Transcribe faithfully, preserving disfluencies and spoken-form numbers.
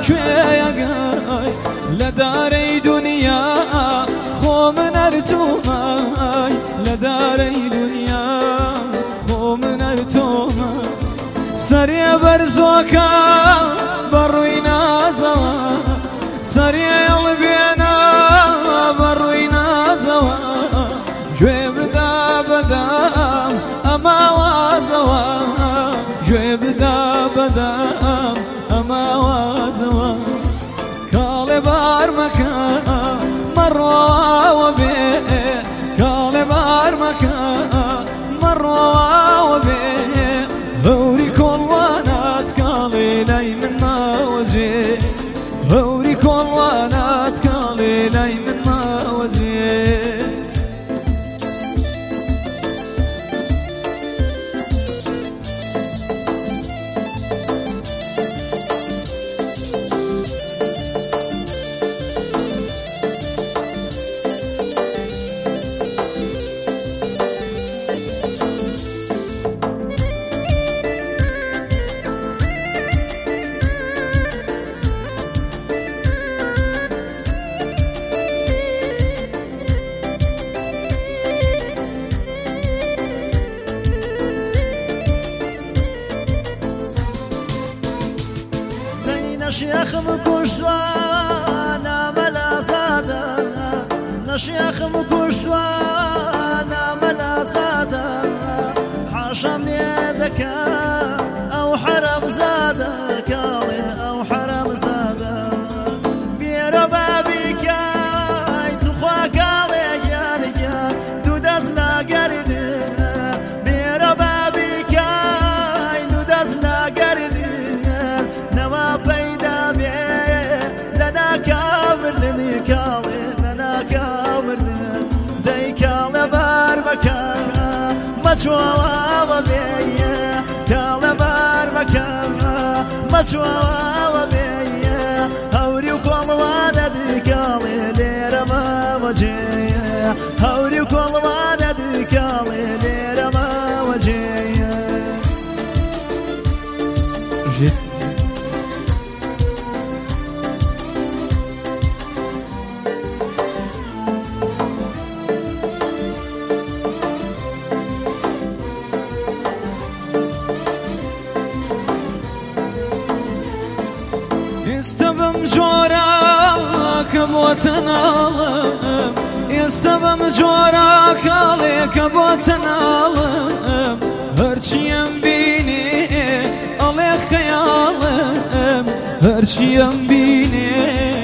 کوێیەگەی لە دارەی دنیا خۆ من هەرتۆمای لە دارەی دنیا خۆ من هەرتۆمای سەریە بەرزۆکە بەڕووی نازەوە سەریە هەڵبێنە بەڕووی نازەوە گوێ بدا بەدام ئەمە وازەوە گوێ بدا بەدام ئەمە وازەوە کاڵێ بار مەکە مەڕۆوە بێ کاڵێ بار مەکە مەڕۆوە بێ هەوری کۆڵوانات کاڵێ لای من ماوەجێ هەوری کۆڵوانات کاڵێ لای من ماوەجێ نشيخم كشتوا نعمل أسادا نشيخم كشتوا نعمل أسادا حاشم يدك أو حرم زادك أو حرم زادا بيرو بابيك تخواك عليك يا رجال تدزنا قرد بيرو بابيك تدزنا قرد نما بيدا بي لنا كامر لني كاوي لنا كامر دي كالا بار مكان ما تشوا بي كالا بار مكان ما تشوا بي هوري وكل وانا دي كالي ليرا ما وجي هوري وكل وانا دي كالي ليرا ما وجي استبم جوراك بوتنالم استبم جوراك عليك بوتنالم هرچیم بینی عليك خیالم هرچیم بینی